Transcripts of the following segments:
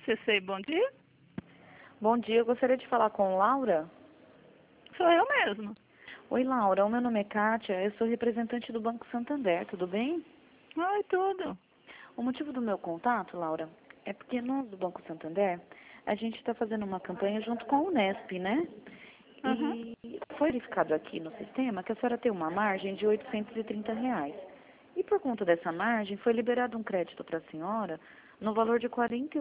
CC, bom dia. Bom dia, eu gostaria de falar com Laura. Sou eu mesma. Oi, Laura, o meu nome é Kátia, eu sou representante do Banco Santander, tudo bem? Oi, tudo. O motivo do meu contato, Laura, é porque nós do Banco Santander, a gente está fazendo uma campanha junto com a Unesp, né? Uhum. E foi verificado aqui no sistema que a senhora tem uma margem de R$ 830. E por conta dessa margem, foi liberado um crédito para a senhora no valor de R$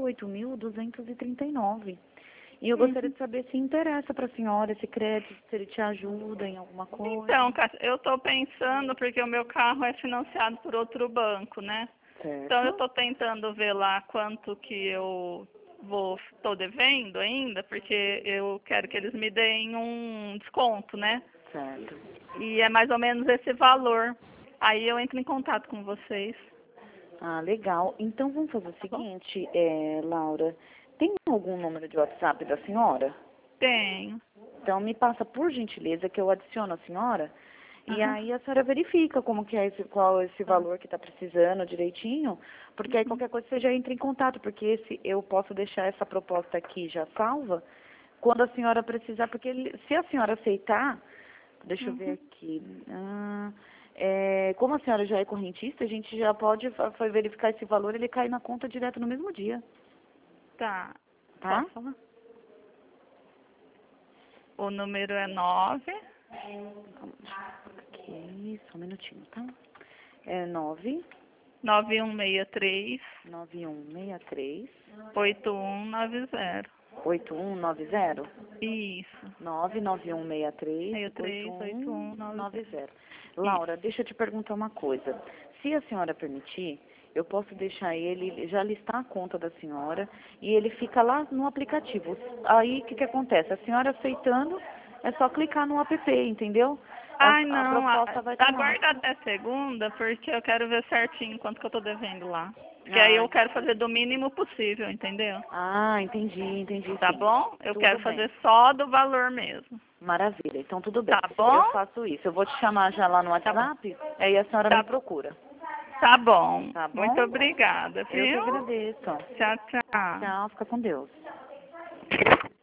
48.239. E eu gostaria Uhum. de saber se interessa para a senhora esse crédito, se ele te ajuda em alguma coisa. Então, Cássia, eu estou pensando, porque o meu carro é financiado por outro banco, né? Então, eu Certo? estou tentando ver lá quanto que eu estou devendo ainda, porque eu quero que eles me deem um desconto, né? Certo. E é mais ou menos esse valor. Aí eu entro em contato com vocês, Ah, legal. Então vamos fazer o tá bom? seguinte, Laura, tem algum número de WhatsApp da senhora? Tenho. Então me passa por gentileza que eu adiciono a senhora e Aham. aí a senhora verifica como que é qual é esse valor que está precisando direitinho, porque aí Uhum. qualquer coisa você já entra em contato, porque eu posso deixar essa proposta aqui já salva quando a senhora precisar, porque se a senhora aceitar, deixa eu ver Uhum. aqui, como a senhora já é correntista, a gente já pode verificar esse valor, ele cai na conta direto no mesmo dia, Tá. tá? Posso falar? O número é 9. Aqui, só um minutinho, tá? É 9 9163 9163 8190. 8190 Isso. 99163 63 8190. 8190. Isso. Laura, deixa eu te perguntar uma coisa. Se a senhora permitir, eu posso deixar ele, já listar a conta da senhora e ele fica lá no aplicativo. Aí, o que acontece? A senhora aceitando, é só clicar no app, entendeu? Ai, A não. proposta vai estar lá. Aguarda até segunda, porque eu quero ver certinho quanto que eu tô devendo lá. Porque aí Ah, eu quero fazer do mínimo possível, entendeu? entendi Tá sim. bom? Eu Tudo quero bem. fazer só do valor mesmo. Maravilha. Então, tudo bem. Tá bom? Eu faço isso. Eu vou te chamar já lá no Tá bom. WhatsApp, aí a senhora me Tá, procura. tá bom. Tá Muito bom? obrigada, Eu que viu? agradeço. Tchau, tchau. Tchau, fica com Deus.